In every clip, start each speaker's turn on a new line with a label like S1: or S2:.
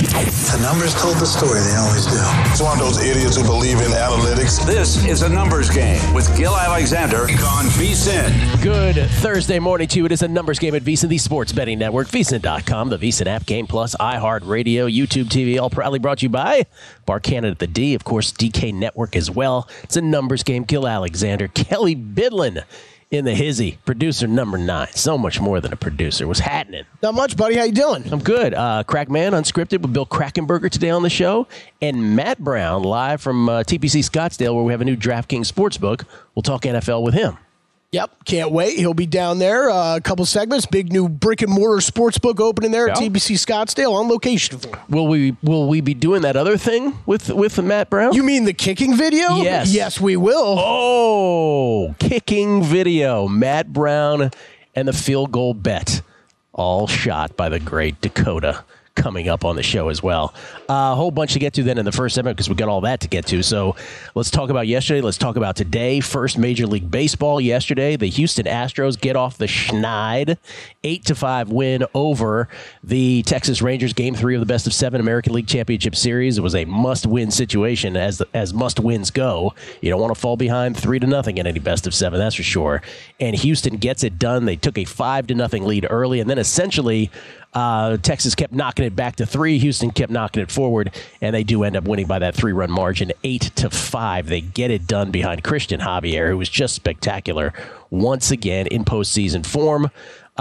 S1: The numbers told the story. They always do.
S2: It's one of those idiots who believe in analytics.
S3: This is a numbers game with Gil Alexander on VSiN.
S4: Good Thursday morning to you. It is a numbers game at VSiN, the sports betting network, VSiN.com, the VSiN app, Game Plus, iHeartRadio, YouTube TV, all proudly brought to you by Bar Canada at the D, of course, DK Network as well. It's a numbers game. Gil Alexander, Kelly Bidlin in the hizzy, producer number 9. So much more than a producer. What's happening?
S5: Not much, buddy. How you doing?
S4: I'm good. Crackman Unscripted with Bill Krackenberger today on the show, and Matt Brown live from TPC Scottsdale, where we have a new DraftKings Sportsbook. We'll talk NFL with him.
S5: Yep, can't wait. He'll be down there. A couple segments. Big new brick and mortar sportsbook opening there at TPC Scottsdale on location.
S4: Will we be doing that other thing with Matt Brown?
S5: You mean the kicking video?
S4: Yes.
S5: Yes, we will.
S4: Oh, kicking video. Matt Brown and the field goal bet. All shot by the great Dakota. Coming up on the show as well. A whole bunch to get to then in the first segment because we got all that to get to. So let's talk about yesterday. Let's talk about today. First Major League Baseball yesterday. The Houston Astros get off the schneid. 8-5 win over the Texas Rangers. Game 3 of the best of 7 American League Championship Series. It was a must-win situation as must-wins go. You don't want to fall behind 3-0 in any best of 7, that's for sure. And Houston gets it done. They took a 5-0 lead early, and then essentially Texas kept knocking it back to 3. Houston kept knocking it forward, and they do end up winning by that 3-run margin, 8-5. They get it done behind Christian Javier, who was just spectacular once again in postseason form.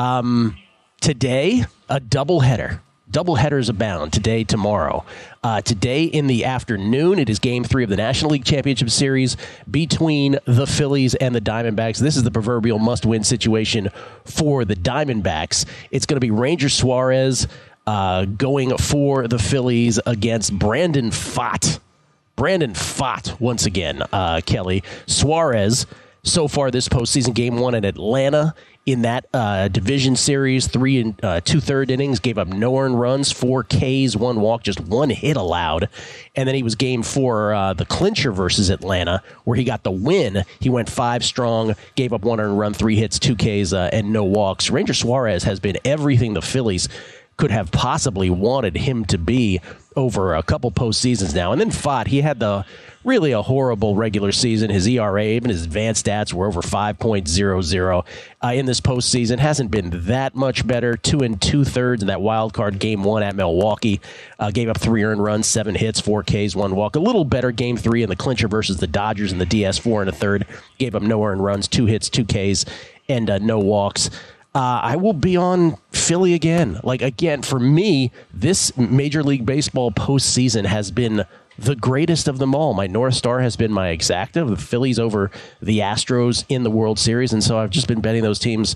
S4: Today, a doubleheader. Doubleheaders abound today, tomorrow. Today in the afternoon, it is Game 3 of the National League Championship Series between the Phillies and the Diamondbacks. This is the proverbial must-win situation for the Diamondbacks. It's going to be Ranger Suarez going for the Phillies against Brandon Pfaadt. Brandon Pfaadt, once again, Kelly. Suarez, so far this postseason, Game 1 in Atlanta. In that division series, 3 2/3 innings, gave up no earned runs, 4 Ks, 1 walk, just 1 hit allowed. And then he was Game 4, the clincher versus Atlanta, where he got the win. He went 5 strong, gave up 1 earned run, 3 hits, 2 Ks, and no walks. Ranger Suarez has been everything the Phillies could have possibly wanted him to be over a couple postseasons now. And then Pfaadt, he had really a horrible regular season. His ERA, even his advanced stats were over 5.00 in this postseason. Hasn't been that much better. 2 2/3 in that wild card Game 1 at Milwaukee. Gave up 3 earned runs, 7 hits, 4 Ks, 1 walk. A little better Game 3 in the clincher versus the Dodgers in the DS, 4 1/3. Gave up no earned runs, 2 hits, 2 Ks, and no walks. I will be on Philly again. Again, for me, this Major League Baseball postseason has been the greatest of them all. My North Star has been my exacta, the Phillies over the Astros in the World Series, and so I've just been betting those teams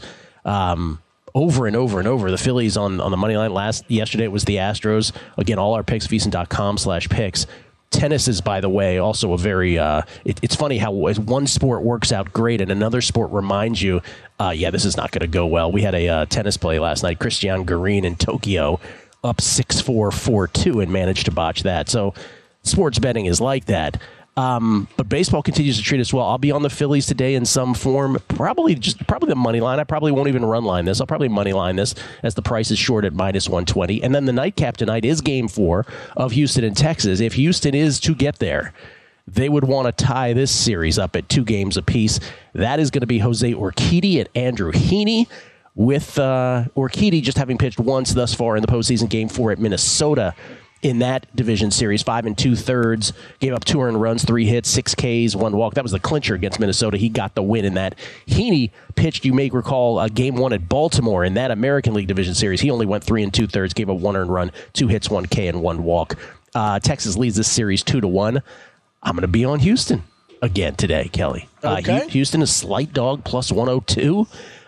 S4: over and over and over. The Phillies on the money line yesterday, it was the Astros. Again, all our picks, VSiN.com/picks. Tennis is, by the way, also a very, it's funny how one sport works out great and another sport reminds you, this is not going to go well. We had a tennis play last night, Christian Garin in Tokyo, up 6-4, 4-2, and managed to botch that. So sports betting is like that. But baseball continues to treat us well. I'll be on the Phillies today in some form. Probably the money line. I probably won't even run line this. I'll probably money line this as the price is short at -120. And then the nightcap tonight is Game 4 of Houston and Texas. If Houston is to get there, they would want to tie this series up at 2 games apiece. That is going to be Jose Urquidy and Andrew Heaney, with Urquidy just having pitched once thus far in the postseason, Game 4 at Minnesota. In that division series, 5 2/3, gave up 2 earned runs, 3 hits, 6 Ks, 1 walk. That was the clincher against Minnesota. He got the win in that. Heaney pitched, you may recall, Game 1 at Baltimore in that American League division series. He only went 3 2/3, gave up 1 earned run, 2 hits, 1 K, and 1 walk. Texas leads this series 2-1. I'm going to be on Houston again today, Kelly.
S5: Okay.
S4: Houston is slight dog plus 102.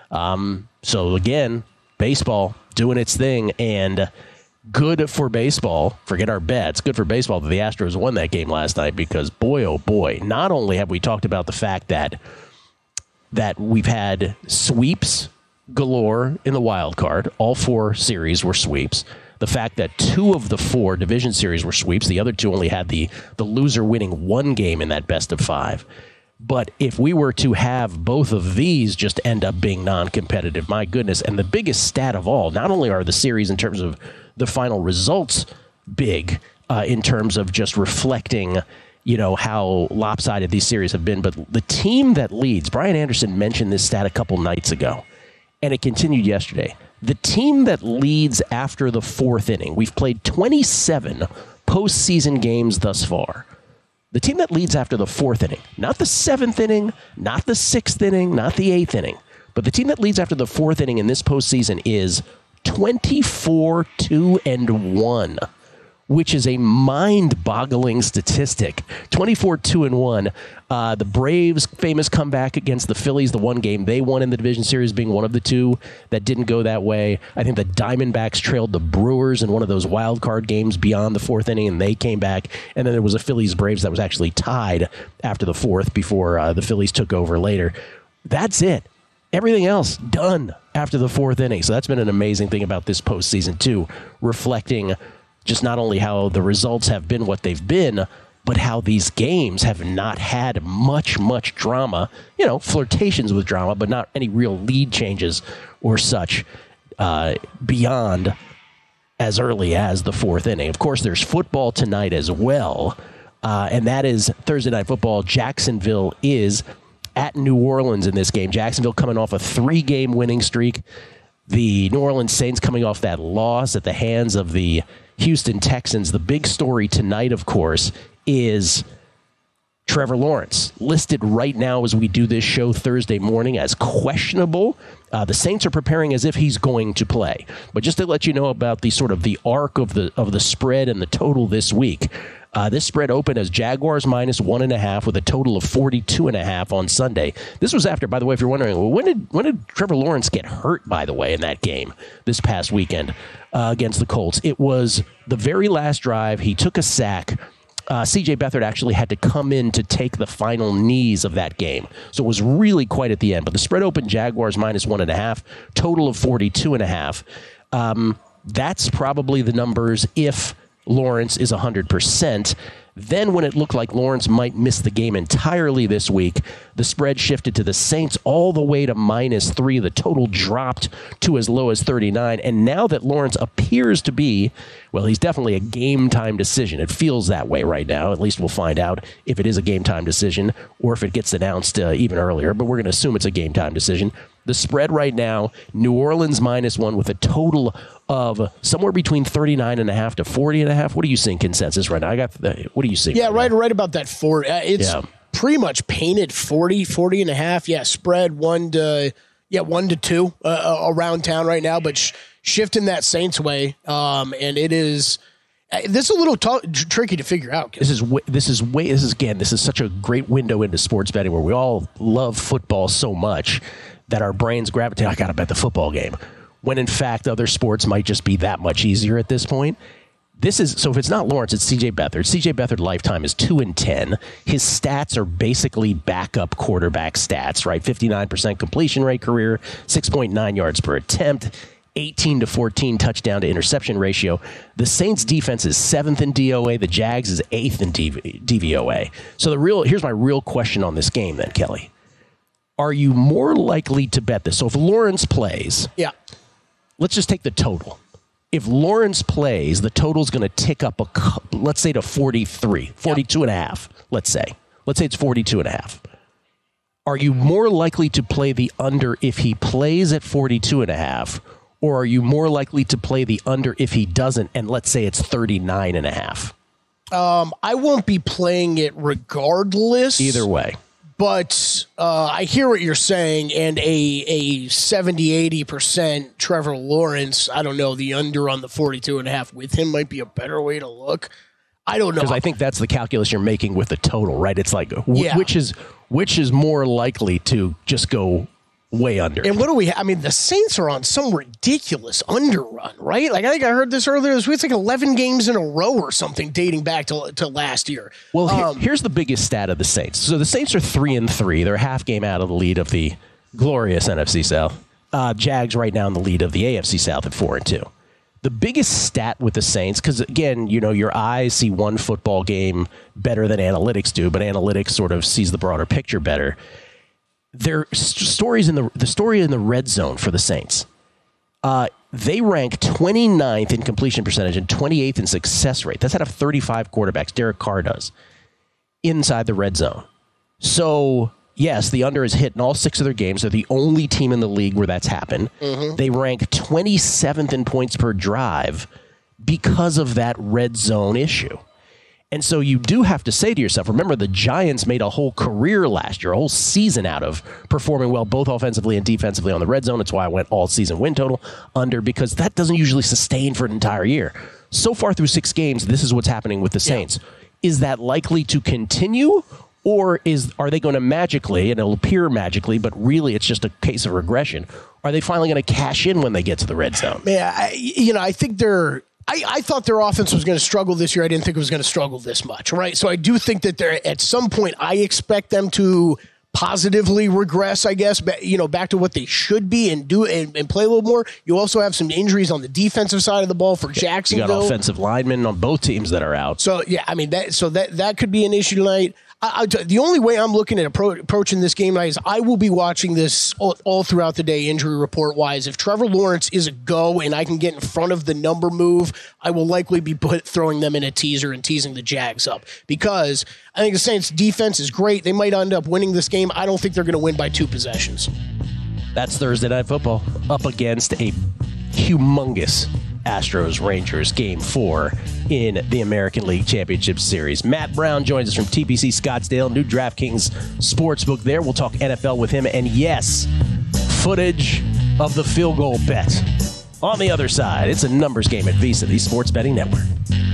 S4: So again, baseball doing its thing, and good for baseball. Forget our bets. Good for baseball that the Astros won that game last night, because boy, oh boy, not only have we talked about the fact that we've had sweeps galore in the wild card. All 4 series were sweeps. The fact that 2 of the 4 division series were sweeps. The other 2 only had the loser winning 1 game in that best of 5. But if we were to have both of these just end up being non-competitive, my goodness. And the biggest stat of all, not only are the series in terms of the final results big in terms of just reflecting, how lopsided these series have been. But the team that leads, Brian Anderson mentioned this stat a couple nights ago, and it continued yesterday. The team that leads after the fourth inning, we've played 27 postseason games thus far. The team that leads after the fourth inning, not the seventh inning, not the sixth inning, not the eighth inning, but the team that leads after the fourth inning in this postseason is 24-2-1, which is a mind-boggling statistic. 24-2-1. The Braves' famous comeback against the Phillies, the one game they won in the division series, being one of the two that didn't go that way. I think the Diamondbacks trailed the Brewers in one of those wild card games beyond the fourth inning, and they came back. And then there was a Phillies-Braves that was actually tied after the fourth before the Phillies took over later. That's it. Everything else done after the fourth inning. So that's been an amazing thing about this postseason, too, reflecting just not only how the results have been what they've been, but how these games have not had much drama. Flirtations with drama, but not any real lead changes or such beyond as early as the fourth inning. Of course, there's football tonight as well, and that is Thursday Night Football. Jacksonville is at New Orleans in this game. Jacksonville coming off a 3-game winning streak. The New Orleans Saints coming off that loss at the hands of the Houston Texans. The big story tonight, of course, is Trevor Lawrence, listed right now as we do this show Thursday morning as questionable. The Saints are preparing as if he's going to play. But just to let you know about the sort of the arc of the spread and the total this week, this spread opened as Jaguars -1.5 with a total of 42.5 on Sunday. This was after, by the way, if you're wondering, well, when did Trevor Lawrence get hurt, by the way, in that game this past weekend against the Colts? It was the very last drive. He took a sack. C.J. Beathard actually had to come in to take the final knees of that game. So it was really quite at the end. But the spread opened Jaguars -1.5, total of 42.5. That's probably the numbers if Lawrence is 100%. Then when it looked like Lawrence might miss the game entirely this week, the spread shifted to the Saints all the way to -3. The total dropped to as low as 39. And now that Lawrence appears to be, well, he's definitely a game-time decision. It feels that way right now. At least we'll find out if it is a game-time decision or if it gets announced even earlier. But we're going to assume it's a game-time decision. The spread right now, New Orleans -1 with a total of somewhere between 39.5 to 40.5. What are you seeing consensus right now? What are you seeing?
S5: Yeah, right about that 40. It's pretty much painted 40.5. Yeah, spread 1 to 2 around town right now, but shifting that Saints way. And it is. This is a little tricky to figure out.
S4: This is such a great window into sports betting where we all love football so much that our brains gravitate, I got to bet the football game. When in fact, other sports might just be that much easier at this point. So if it's not Lawrence, it's C.J. Beathard. C.J. Beathard lifetime is 2-10. His stats are basically backup quarterback stats, right? 59% completion rate career, 6.9 yards per attempt, 18 to 14 touchdown to interception ratio. The Saints defense is 7th in DOA. The Jags is 8th in DVOA. So here's my real question on this game then, Kelly. Are you more likely to bet this? So if Lawrence plays, let's just take the total. If Lawrence plays, the total's going to tick up, let's say to 42.5, let's say. Let's say it's 42.5. Are you more likely to play the under if he plays at 42.5, or are you more likely to play the under if he doesn't, and let's say it's 39.5?
S5: I won't be playing it regardless.
S4: Either way.
S5: But I hear what you're saying, and a 70-80% Trevor Lawrence, I don't know, the under on the 42.5 with him might be a better way to look. I don't know.
S4: Because I think that's the calculus you're making with the total, right? It's like, which is more likely to just go way under.
S5: And what do we I mean, the Saints are on some ridiculous underrun, right? Like, I think I heard this earlier this week. It's like 11 games in a row or something dating back to last year.
S4: Well, here's the biggest stat of the Saints. So the Saints are 3-3. They're a half game out of the lead of the glorious NFC South. Jags right now in the lead of the AFC South at 4-2. The biggest stat with the Saints, because again, your eyes see one football game better than analytics do, but analytics sort of sees the broader picture better. Their story in the red zone for the Saints. They rank 29th in completion percentage and 28th in success rate. That's out of 35 quarterbacks. Derek Carr does inside the red zone. So, yes, the under is hit in all 6 of their games. They're the only team in the league where that's happened. Mm-hmm. They rank 27th in points per drive because of that red zone issue. And so you do have to say to yourself, remember, the Giants made a whole career last year, a whole season out of performing well, both offensively and defensively on the red zone. That's why I went all season win total under, because that doesn't usually sustain for an entire year. So far through 6 games, this is what's happening with the Saints. Yeah. Is that likely to continue, or are they going to magically, and it'll appear magically, but really it's just a case of regression, are they finally going to cash in when they get to the red zone?
S5: Yeah, I think I thought their offense was going to struggle this year. I didn't think it was going to struggle this much, right? So I do think that they're at some point, I expect them to positively regress, I guess, back to what they should be and do and play a little more. You also have some injuries on the defensive side of the ball for Jacksonville.
S4: You got offensive linemen on both teams that are out.
S5: So yeah, I mean that could be an issue tonight. The only way I'm looking at approaching this game tonight is I will be watching this all throughout the day, injury report wise. If Trevor Lawrence is a go and I can get in front of the number move, I will likely be throwing them in a teaser and teasing the Jags up, because I think the Saints defense is great. They might end up winning this game. I don't think they're going to win by 2 possessions.
S4: That's Thursday Night Football up against a humongous Astros-Rangers Game 4 in the American League Championship Series. Matt Brown joins us from TPC Scottsdale, new DraftKings Sportsbook there. We'll talk NFL with him. And yes, footage of the field goal bet. On the other side, it's a numbers game at VSiN, the Sports Betting Network.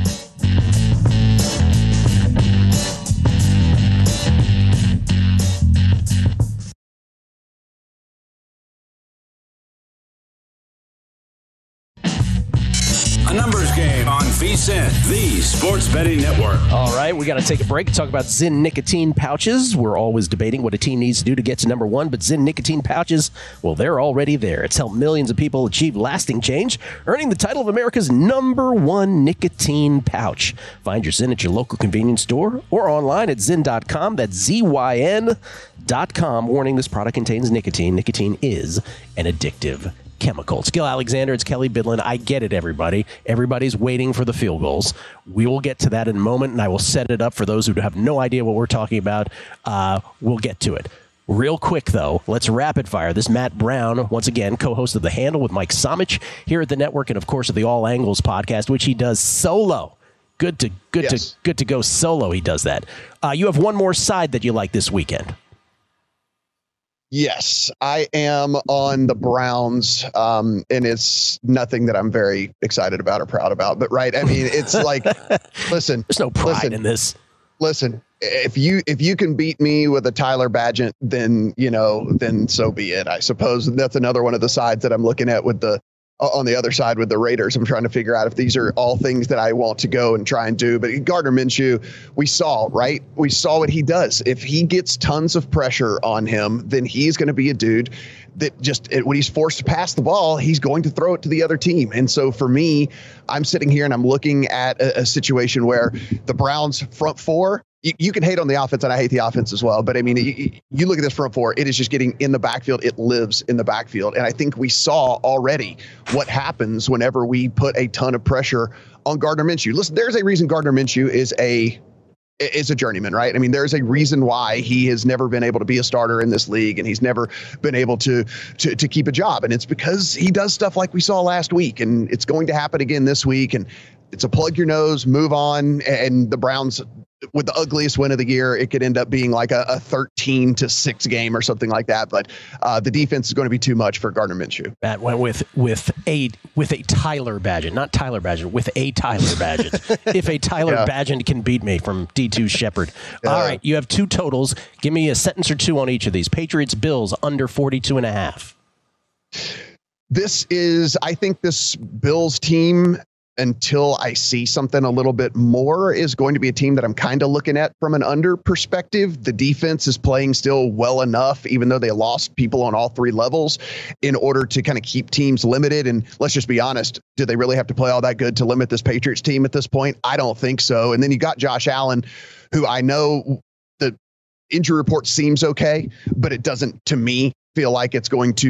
S3: A numbers game on VSiN, the Sports Betting Network.
S4: All right, we got to take a break and talk about Zyn nicotine pouches. We're always debating what a team needs to do to get to number 1, but Zyn nicotine pouches, well, they're already there. It's helped millions of people achieve lasting change, earning the title of America's number 1 nicotine pouch. Find your Zyn at your local convenience store or online at Zyn.com. That's ZYN.com. Warning, this product contains nicotine. Nicotine is an addictive chemical. It's Gil Alexander. It's Kelly Bidlin. I get it, everybody. Everybody's waiting for the field goals. We will get to that in a moment, and I will set it up for those who have no idea what we're talking about. We'll get to it. Real quick, though, let's rapid fire. This Matt Brown, once again, co-host of The Handle with Mike Somich here at the network, and, of course, of the All Angles podcast, which he does solo. Good to go solo. He does that. You have one more side that you like this weekend.
S6: Yes, I am on the Browns, and it's nothing that I'm very excited about or proud about. But right, I mean, it's like, listen,
S4: there's no pride in this.
S6: Listen, if you can beat me with a Tyler Badgett, then so be it. I suppose that's another one of the sides that I'm looking at with on the other side with the Raiders. I'm trying to figure out if these are all things that I want to go and try and do. But Gardner Minshew, we saw what he does. If he gets tons of pressure on him, then he's going to be a dude that when he's forced to pass the ball, he's going to throw it to the other team. And so for me, I'm sitting here and I'm looking at a situation where the Browns front 4, you can hate on the offense, and I hate the offense as well. But I mean, you look at this front 4, it is just getting in the backfield. It lives in the backfield. And I think we saw already what happens whenever we put a ton of pressure on Gardner Minshew. Listen, there's a reason Gardner Minshew is a journeyman, right? I mean, there's a reason why he has never been able to be a starter in this league, and he's never been able to keep a job. And it's because he does stuff like we saw last week, and it's going to happen again this week. And it's a plug your nose, move on. And the Browns, with the ugliest win of the year, it could end up being like a 13-6 game or something like that. But the defense is going to be too much for Gardner Minshew.
S4: That went with a Tyler Badgett, not Tyler Badgett, with a Tyler Badgett. If a Tyler Badgett can beat me from D2 Shepherd. All right, you have 2 totals. Give me a sentence or 2 on each of these. Patriots Bills under 42.5.
S6: I think this Bills team, until I see something a little bit more, is going to be a team that I'm kind of looking at from an under perspective. The defense is playing still well enough, even though they lost people on all 3 levels, in order to kind of keep teams limited. And let's just be honest, do they really have to play all that good to limit this Patriots team at this point? I don't think so. And then you got Josh Allen, who I know the injury report seems okay, but it doesn't, to me, feel like it's going to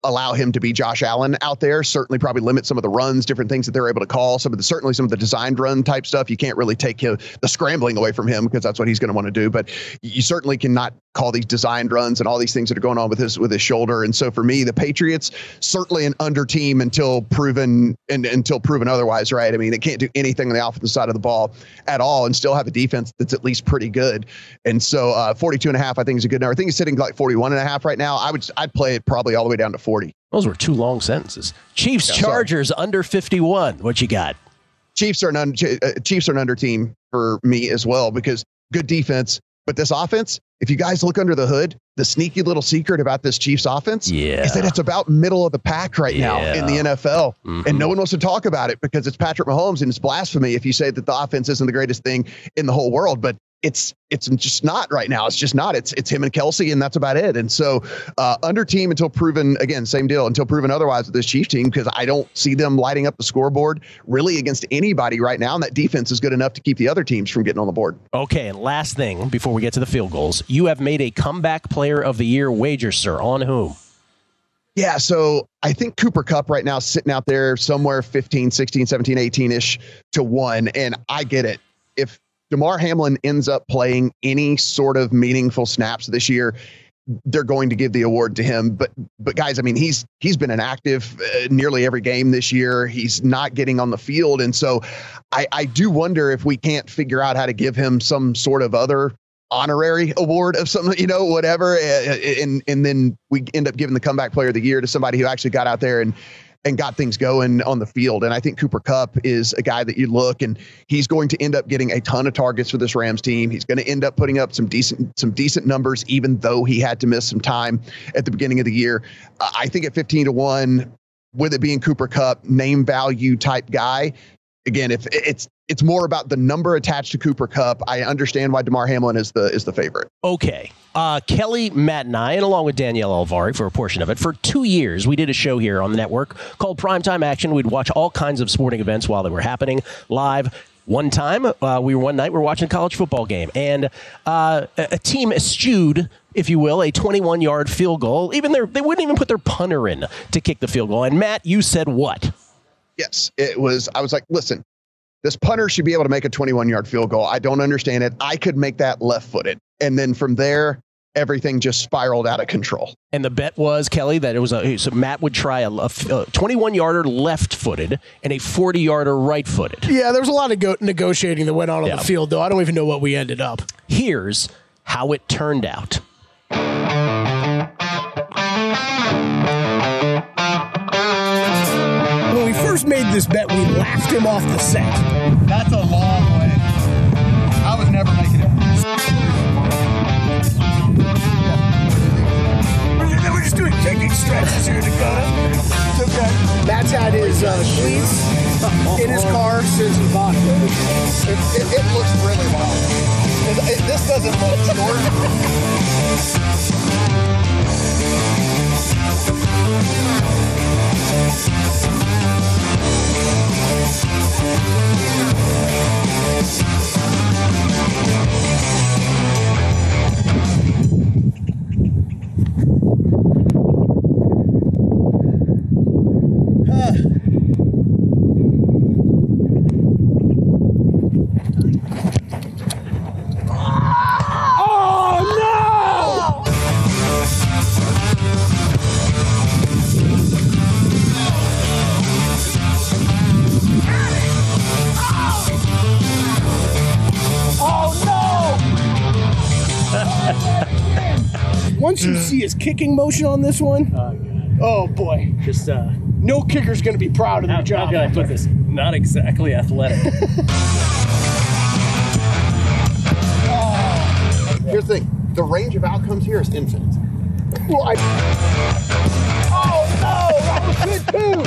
S6: allow him to be Josh Allen out there. Certainly probably limit some of the runs, different things that they're able to call. Certainly some of the designed run type stuff. You can't really take the scrambling away from him because that's what he's going to want to do. But you certainly cannot call these designed runs and all these things that are going on with his shoulder. And so for me, the Patriots, certainly an under team until proven otherwise, right? I mean, they can't do anything on the offensive side of the ball at all and still have a defense that's at least pretty good. And so 42.5, I think, is a good number. I think he's sitting like 41.5 right now. I'd play it probably all the way down to 40.
S4: Those were 2 long sentences. Chiefs, Chargers, under 51. What you got?
S6: Chiefs are an under team for me as well because good defense. But this offense, if you guys look under the hood, the sneaky little secret about this Chiefs offense is that it's about middle of the pack right now in the NFL. Mm-hmm. And no one wants to talk about it because it's Patrick Mahomes, and it's blasphemy if you say that the offense isn't the greatest thing in the whole world. But it's just not right now. It's just not. It's him and Kelsey, and that's about it. And so under team until proven, again, same deal, until proven otherwise with this Chiefs team, because I don't see them lighting up the scoreboard really against anybody right now. And that defense is good enough to keep the other teams from getting on the board.
S4: Okay, and last thing before we get to the field goals, you have made a comeback player of the year wager, sir. On whom?
S6: Yeah, so I think Cooper Kupp right now sitting out there somewhere 15, 16, 17, 18-ish to 1. And I get it. If Damar Hamlin ends up playing any sort of meaningful snaps this year, they're going to give the award to him. But guys, I mean, he's been inactive nearly every game this year. He's not getting on the field. And so I do wonder if we can't figure out how to give him some sort of other honorary award of some, whatever. And then we end up giving the comeback player of the year to somebody who actually got out there and got things going on the field. And I think Cooper Kupp is a guy that you look, and he's going to end up getting a ton of targets for this Rams team. He's going to end up putting up some decent numbers, even though he had to miss some time at the beginning of the year. I think at 15 to 1, with it being Cooper Kupp, name value type guy. Again, if it's more about the number attached to Cooper Kupp, I understand why Damar Hamlin is the favorite.
S4: Okay. Kelly, Matt, and I, and along with Danielle Alvari for a portion of it, for 2 years, we did a show here on the network called Primetime Action. We'd watch all kinds of sporting events while they were happening live. One night we were watching a college football game, and a team eschewed, if you will, a 21-yard field goal. They wouldn't even put their punter in to kick the field goal. And Matt, you said what?
S6: Yes, I was like, listen, this punter should be able to make a 21-yard field goal. I don't understand it. I could make that left-footed. And then from there, everything just spiraled out of control. And
S4: the bet was, Kelly, that it was so Matt would try a 21-yarder left-footed and a 40-yarder right-footed.
S5: Yeah, there was a lot of negotiating that went on the field, though. I don't even know what we ended up.
S4: Here's how it turned out.
S5: When we first made this bet, we laughed him off the set.
S7: That's a long way. I was never making it.
S5: We're just doing kicking stretches here, Dakota. It's okay. Matt's had his cleats in his car since he bought it.
S6: It looks really long. This doesn't look short.
S5: Once you see his kicking motion on this one, oh boy,
S8: just
S5: no kicker's going to be proud of their job.
S8: How can I put this? Not exactly athletic.
S6: Here's the thing: the range of outcomes here is infinite.
S5: Well, oh no, that was good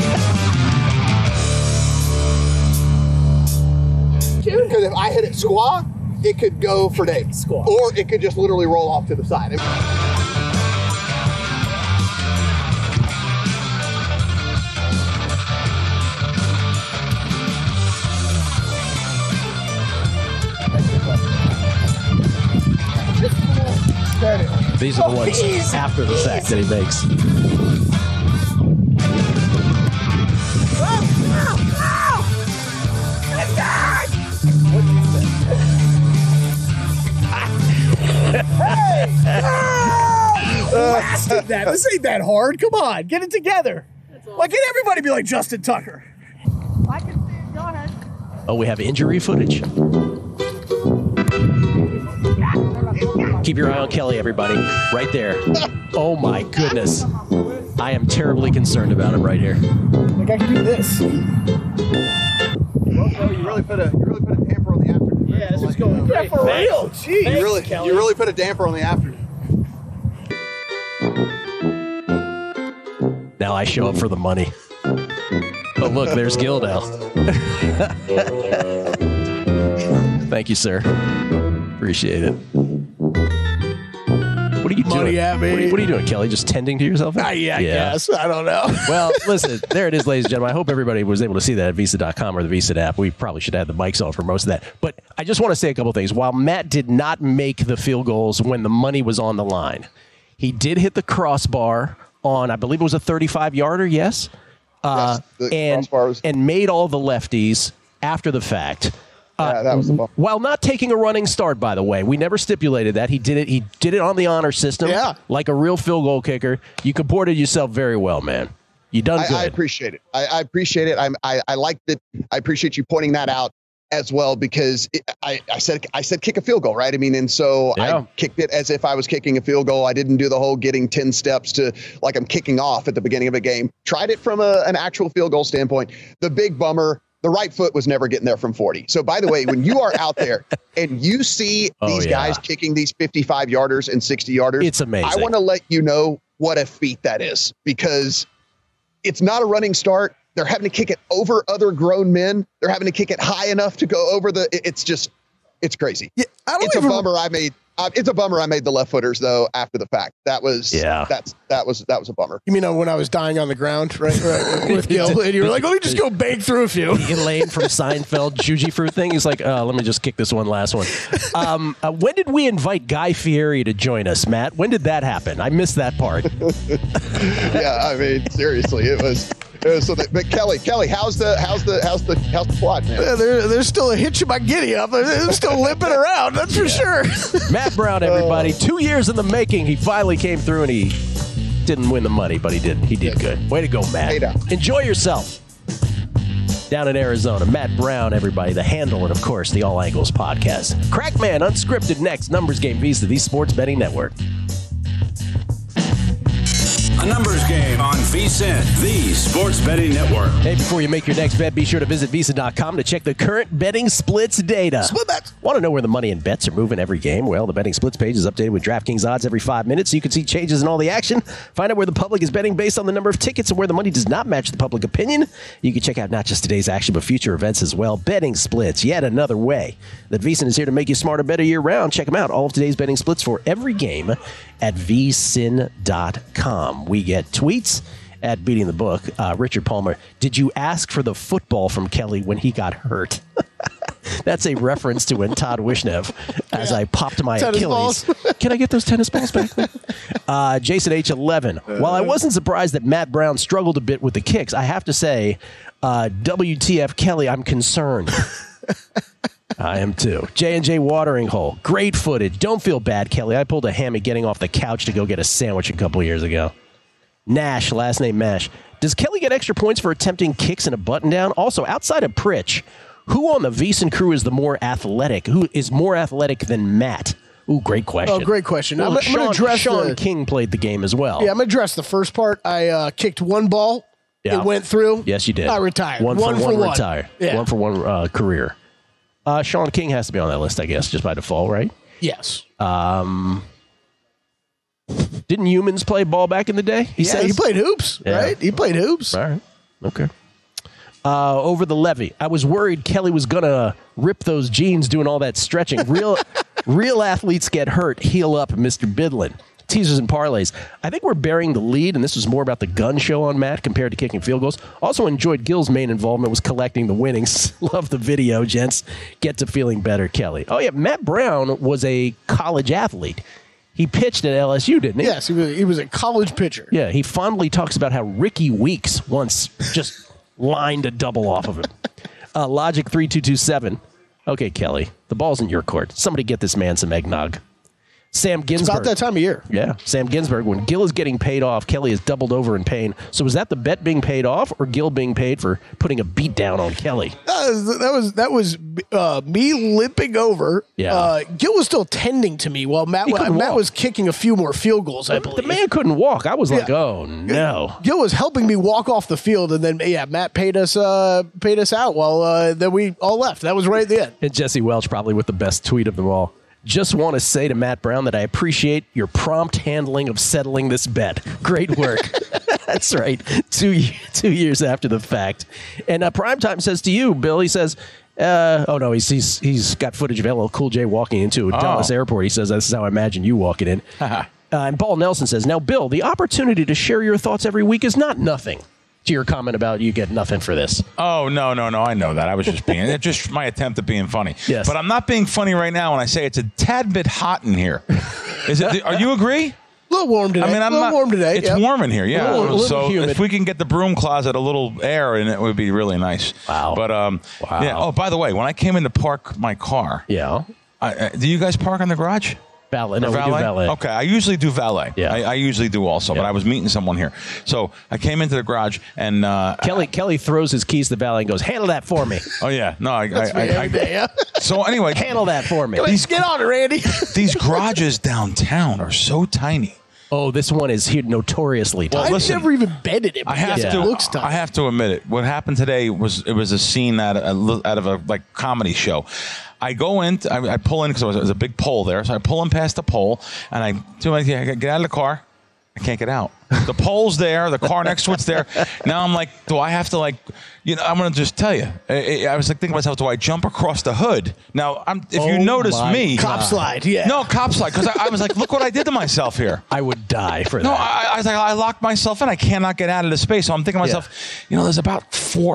S5: too.
S6: Because if I hit it squat, it could go for days.
S8: Squat.
S6: Or it could just literally roll off to the side.
S4: These are the ones after the fact that he makes.
S5: just did that. This ain't that hard. Come on, get it together. Why can't everybody be like Justin Tucker?
S9: I can see it. Go ahead.
S4: Oh, we have injury footage. Keep your eye on Kelly, everybody. Right there. Oh, my goodness. I am terribly concerned about him right here.
S5: Like, I can do this.
S10: Well, you really put a damper on the afternoon.
S8: Yeah, this is going great.
S5: For real. Jeez.
S10: You really put a damper on the afternoon.
S4: Now I show up for the money. Oh, look, there's Gildale. Thank you, sir. Appreciate it. What are you doing? What are you doing, Kelly? Just tending to yourself?
S5: Yeah, I guess. I don't know.
S4: Well, listen, there it is, ladies and gentlemen. I hope everybody was able to see that at Visa.com or the Visa app. We probably should have the mics on for most of that. But I just want to say a couple things. While Matt did not make the field goals when the money was on the line, he did hit the crossbar on, I believe it was a 35-yarder, yes?
S6: Yes,
S4: and made all the lefties after the fact.
S6: That was the ball.
S4: While not taking a running start, by the way, we never stipulated that. He did it. He did it on the honor system, like a real field goal kicker. You comported yourself very well, man. You done good.
S6: I appreciate it. I appreciate it. I like that. I appreciate you pointing that out as well, because I said kick a field goal, right? I mean, and so I kicked it as if I was kicking a field goal. I didn't do the whole getting 10 steps to like I'm kicking off at the beginning of a game. Tried it from an actual field goal standpoint. The big bummer, the right foot was never getting there from 40. So by the way, when you are out there and you see these guys kicking these 55-yarders and 60-yarders,
S4: it's amazing.
S6: I want to let you know what a feat that is, because it's not a running start. They're having to kick it over other grown men. They're having to kick it high enough to go over it's crazy. Yeah, it's a bummer I made the left footers though after the fact. That was that was a bummer.
S5: You mean when I was dying on the ground, right with Gil, and you were like, let me just go bang through a few.
S4: Elaine from Seinfeld, Juji fruit thing. He's like, let me just kick this one last one. When did we invite Guy Fieri to join us, Matt? When did that happen? I missed that part.
S6: Yeah, I mean, seriously, it was. But Kelly, how's the squad, man?
S5: Yeah, there's still a hitch in my giddy up. They're still limping around, that's for sure.
S4: Matt Brown, everybody. 2 years in the making. He finally came through, and he didn't win the money, but he did. He did good. Way to go, Matt. Enjoy yourself down in Arizona. Matt Brown, everybody. The Handle, and of course, the All Angles podcast. Crackman, Unscripted next. Numbers Game Visa, the Sports Betting Network.
S3: A numbers game on VSiN, the Sports Betting Network.
S4: Hey, before you make your next bet, be sure to visit Visa.com to check the current betting splits data.
S5: Split bets.
S4: Want to know where the money and bets are moving every game? Well, the betting splits page is updated with DraftKings odds every 5 minutes, so you can see changes in all the action. Find out where the public is betting based on the number of tickets and where the money does not match the public opinion. You can check out not just today's action, but future events as well. Betting splits, yet another way that VSiN is here to make you smarter, better year-round. Check them out. All of today's betting splits for every game at vsin.com. We get tweets at Beating the Book. Richard Palmer, did you ask for the football from Kelly when he got hurt? That's a reference to when Todd Wishnev, as I popped my
S5: tennis
S4: Achilles. Can I get those tennis balls back? Jason H11. While I wasn't surprised that Matt Brown struggled a bit with the kicks, I have to say, WTF Kelly, I'm concerned. I am too. J&J Watering Hole. Great footage. Don't feel bad, Kelly. I pulled a hammy getting off the couch to go get a sandwich a couple years ago. Nash, last name Mash. Does Kelly get extra points for attempting kicks and a button down? Also, outside of Pritch, who on the VSiN crew is the more athletic? Who is more athletic than Matt? Ooh, great question.
S5: Oh, great question.
S4: Well,
S5: I'm going to address
S4: Sean King played the game as well.
S5: Yeah, I'm going to address the first part. I kicked one ball.
S4: Yeah.
S5: It went through.
S4: Yes, you did.
S5: I retired.
S4: One for one retire.
S5: Yeah.
S4: One for one career. Sean King has to be on that list, I guess, just by default, right?
S5: Yes.
S4: Didn't Humans play ball back in the day?
S5: He played hoops, right? He played hoops.
S4: All right. Okay. Over the levee. I was worried Kelly was going to rip those jeans doing all that stretching. Real athletes get hurt. Heal up, Mr. Bidlin. Teasers and parlays. I think we're bearing the lead, and this was more about the gun show on Matt compared to kicking field goals. Also enjoyed Gil's main involvement was collecting the winnings. Love the video, gents. Get to feeling better, Kelly. Oh, yeah, Matt Brown was a college athlete. He pitched at LSU, didn't he?
S5: Yes, he was a college pitcher.
S4: Yeah, he fondly talks about how Ricky Weeks once just lined a double off of him. Logic 3227. Okay, Kelly, the ball's in your court. Somebody get this man some eggnog. Sam Ginsberg.
S5: It's about that time of year.
S4: Yeah, Sam Ginsberg. When Gil is getting paid off, Kelly is doubled over in pain. So was that the bet being paid off, or Gil being paid for putting a beat down on Kelly?
S5: That was me limping over.
S4: Yeah.
S5: Gil was still tending to me while Matt was kicking a few more field goals, I believe.
S4: The man couldn't walk. I was like, oh no.
S5: Gil was helping me walk off the field, and then Matt paid us out while then we all left. That was right at the end.
S4: And Jesse Welch probably with the best tweet of them all. Just want to say to Matt Brown that I appreciate your prompt handling of settling this bet. Great work. That's right. 2 years after the fact. And Primetime says to you, Bill, he says, he's got footage of LL Cool J walking into Dallas Airport. He says, this is how I imagine you walking in. And Paul Nelson says, now, Bill, the opportunity to share your thoughts every week is not nothing. To your comment about you get nothing for this.
S11: Oh, no. I know that. I was just being, just my attempt at being funny.
S4: Yes.
S11: But I'm not being funny right now when I say it's a tad bit hot in here. Are you agree?
S5: A little warm today.
S11: I mean,
S5: warm today.
S11: It's warm in here, yeah.
S5: A little
S11: so
S5: humid.
S11: if we can get the broom closet a little air in it, would be really nice.
S4: Wow.
S11: But yeah. Oh, by the way, when I came in to park my car,
S4: yeah.
S11: Do you guys park in the garage?
S4: Valet. No, we do valet.
S11: Okay, I usually do valet.
S4: Yeah.
S11: I usually do also, but I was meeting someone here. So I came into the garage and
S4: Kelly throws his keys to the valet and goes, handle that for me.
S11: Oh yeah, no,
S4: So
S11: anyway,
S4: handle that for me.
S5: Get on it, Randy.
S11: These garages downtown are so tiny.
S4: Oh, this one is here notoriously tiny.
S5: I've never even been in it.
S11: I have to admit it. What happened today was a scene out of a comedy show. I go in, I pull in because there was a big pole there. So I pull in past the pole and I get out of the car. I can't get out. The pole's there. The car next to it's there. Now I'm like, do I have to I'm going to just tell you. I was thinking to myself, do I jump across the hood? Now, if you notice me.
S5: Cop slide, yeah.
S11: No, cop slide. Because I was like, look what I did to myself here.
S4: I would die for that.
S11: No, I was like, I locked myself in. I cannot get out of the space. So I'm thinking to myself, there's about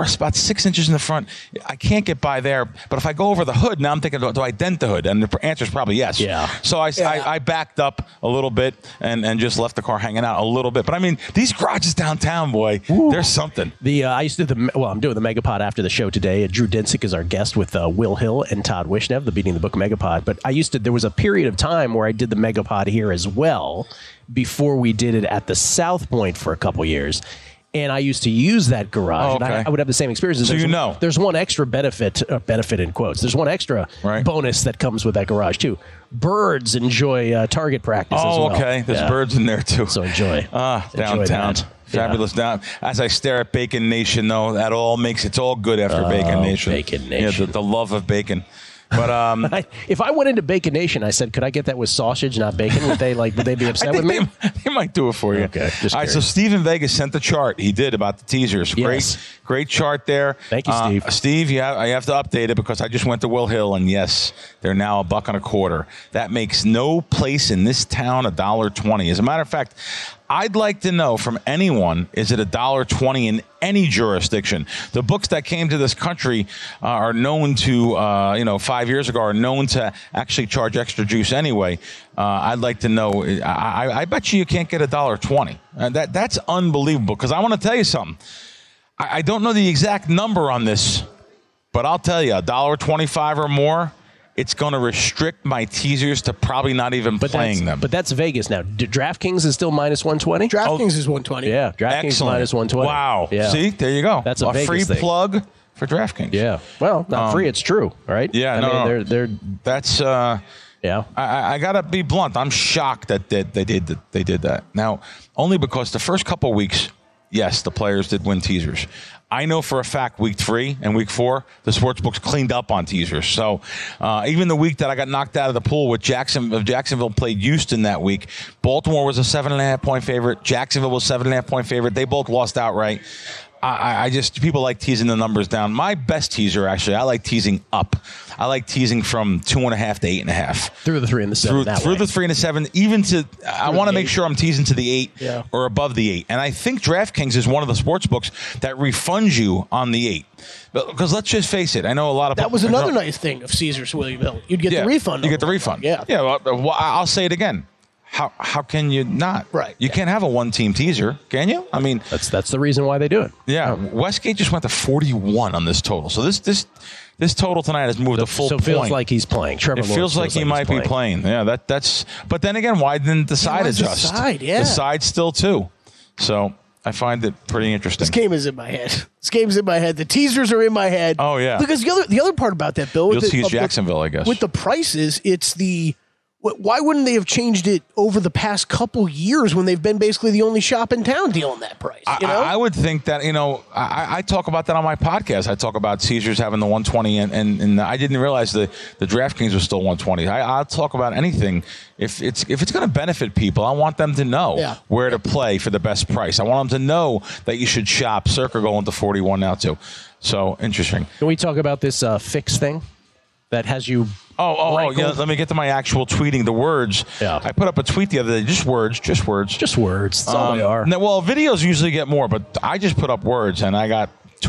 S11: 6 inches in the front. I can't get by there. But if I go over the hood, now I'm thinking, do I dent the hood? And the answer is probably yes.
S4: Yeah.
S11: So I backed up a little bit and just left the car hanging out a little bit. But I mean, these garages downtown, boy, there's something.
S4: I used to do I'm doing the Megapod after the show today. Drew Dinsick is our guest with Will Hill and Todd Wishnev, the Beating the Book Megapod. But there was a period of time where I did the Megapod here as well before we did it at the South Point for a couple years. And I used to use that garage, and I would have the same experiences.
S11: So
S4: there's one extra benefit in quotes. There's one extra bonus that comes with that garage, too. Birds enjoy target practice as well.
S11: Oh, okay. There's birds in there, too.
S4: So enjoy.
S11: Downtown. Fabulous. Down. As I stare at Bacon Nation, though, it's all good after Bacon Nation.
S4: Bacon Nation.
S11: Yeah, the love of bacon. But
S4: if I went into Bacon Nation, I said, could I get that with sausage, not bacon? Would they be upset with me?
S11: They might do it for you.
S4: Okay. Just
S11: all right. So Steven Vegas sent the chart. He did about the teasers.
S4: Yes.
S11: Great chart there.
S4: Thank you, Steve.
S11: Steve, I have to update it because I just went to Will Hill, and yes, they're now $1.25. That makes no place in this town $1.20. As a matter of fact, I'd like to know from anyone, is it $1.20 in any jurisdiction? The books that came to this country are known to, 5 years ago, are known to actually charge extra juice anyway. I'd like to know. I bet you can't get $1.20. That's unbelievable, because I want to tell you something. I don't know the exact number on this, but I'll tell you, $1.25 or more, it's going to restrict my teasers to probably not even playing them.
S4: But that's Vegas now. DraftKings is still minus 120?
S5: DraftKings is 120.
S4: Yeah, DraftKings minus 120.
S11: Wow.
S4: Yeah.
S11: See, there you go.
S4: That's a Vegas
S11: free
S4: thing.
S11: Plug for DraftKings.
S4: Yeah. Well, not free. It's true, right?
S11: Yeah, That's...
S4: Yeah.
S11: I got to be blunt. I'm shocked that they did that. Now, only because the first couple of weeks, yes, the players did win teasers. I know for a fact week 3 and week 4, the sports books cleaned up on teasers. So even the week that I got knocked out of the pool with Jacksonville played Houston that week, Baltimore was a 7.5-point favorite. Jacksonville was 7.5-point favorite. They both lost outright. People like teasing the numbers down. My best teaser, actually, I like teasing up. I like teasing from 2.5 to 8.5.
S4: Through the 3 and the 7.
S11: Through the 3 and the 7, even to, I want to make sure I'm teasing to the 8 or above the 8. And I think DraftKings is one of the sports books that refunds you on the 8. Because let's just face it, I know a lot of
S5: that was another nice thing of Caesars William Hill. You'd get the refund.
S11: You get the refund.
S5: Yeah.
S11: Yeah. Well, I'll say it again. how can you not?
S5: Right.
S11: You can't have a one-team teaser, can you? I mean,
S4: that's the reason why they do it.
S11: Yeah. Westgate just went to 41 on this total. So this total tonight has moved a full point.
S4: So it feels like he's playing. Trevor Lawrence
S11: feels like he might be playing. Yeah, that's. But then again, why didn't the side adjust?
S5: The
S11: side still too. So I find it pretty interesting.
S5: This game is in my head. This game's in my head. The teasers are in my head.
S11: Oh yeah.
S5: Because the other part about that, Bill,
S11: you'll tease Jacksonville, I guess.
S5: With the prices, it's the. Why wouldn't they have changed it over the past couple years when they've been basically the only shop in town dealing that price? You know?
S11: I would think that, I talk about that on my podcast. I talk about Caesars having the 120, and I didn't realize the DraftKings was still 120. I'll talk about anything. If it's going to benefit people, I want them to know where to play for the best price. I want them to know that you should shop. Circa going to 41 now, too. So, interesting.
S4: Can we talk about this fix thing that has you...
S11: Oh, yeah. Let me get to my actual tweeting. The words. Yeah. I put up a tweet the other day. Just words.
S4: Just words. That's all they are.
S11: Well, videos usually get more, but I just put up words, and I got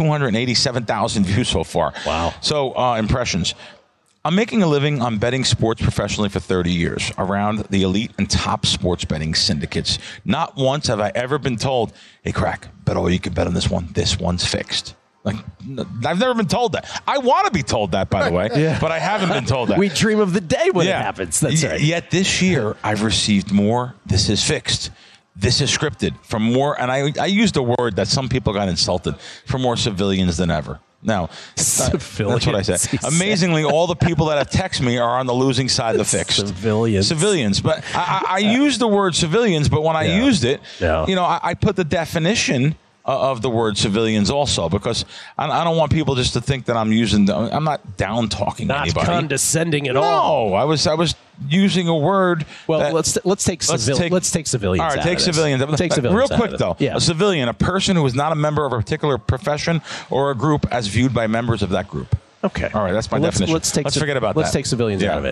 S11: 287,000 views so far.
S4: Wow.
S11: So, impressions. I'm making a living on betting sports professionally for 30 years around the elite and top sports betting syndicates. Not once have I ever been told, hey, Crack, bet all you can bet on this one. This one's fixed. Like, I've never been told that. I want to be told that, by the way, but I haven't been told that.
S4: We dream of the day when it happens. That's right.
S11: Yet this year, I've received more. This is fixed. This is scripted from more. And I used a word that some people got insulted, for more civilians than ever. Now, that's what I said. Amazingly, all the people that have texted me are on the losing side of the fixed. Civilians. But I used the word civilians, but when I used it, I put the definition of the word civilians also, because I don't want people just to think that I'm not down talking anybody.
S4: Not condescending at all.
S11: No, I was using a word.
S4: Well, let's take civilians.
S11: All right, take civilians. Real quick though, a civilian, a person who is not a member of a particular profession or a group, as viewed by members of that group.
S4: Okay.
S11: All right, that's my definition. Let's forget about that.
S4: Let's take civilians out of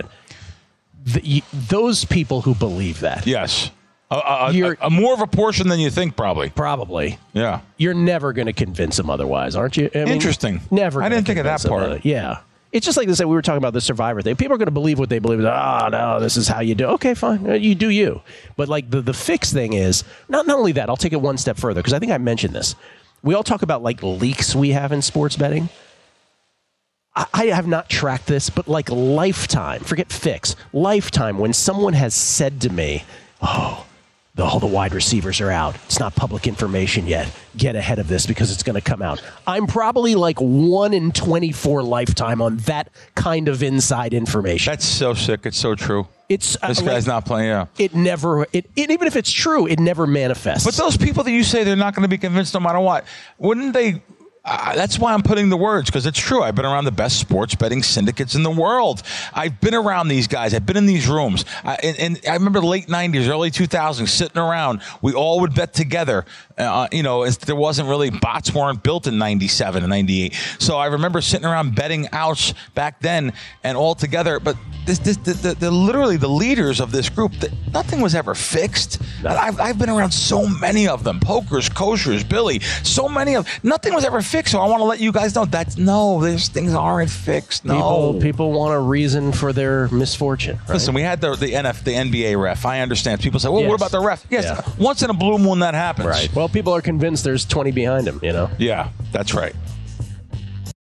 S4: it. Those people who believe that.
S11: Yes. More of a portion than you think, probably.
S4: Probably.
S11: Yeah.
S4: You're never going to convince them otherwise, aren't you?
S11: Interesting.
S4: Never.
S11: I didn't think of that part.
S4: Yeah. It's just like this. We were talking about the Survivor thing. People are going to believe what they believe. No, this is how you do. Okay, fine. You do you. But like the fix thing is, not only that, I'll take it one step further, because I think I mentioned this. We all talk about like leaks we have in sports betting. I have not tracked this, but like Lifetime, forget fix, Lifetime, when someone has said to me, all the wide receivers are out. It's not public information yet. Get ahead of this because it's going to come out. I'm probably like 1 in 24 Lifetime on that kind of inside information.
S11: That's so sick. It's so true.
S4: This
S11: guy's not playing. Yeah.
S4: It never. Even if it's true, it never manifests.
S11: But those people that you say they're not going to be convinced no matter what, wouldn't they? That's why I'm putting the words, because it's true. I've been around the best sports betting syndicates in the world. I've been around these guys. I've been in these rooms. And I remember the late 90s, early 2000s, sitting around. We all would bet together. There wasn't really, bots weren't built in 97 and 98. So I remember sitting around betting outs back then and all together. But literally the leaders of this group, nothing was ever fixed. I've been around so many of them. Pokers, Koshers, Billy, so many of them. Nothing was ever fixed. So I want to let you guys know these things aren't fixed. No,
S4: people want a reason for their misfortune. Right?
S11: Listen, we had the NBA ref. I understand. People say, "Well, what about the ref?" Yes, once in a blue moon that happens.
S4: Right. Well, people are convinced there's 20 behind him.
S11: Yeah, that's right.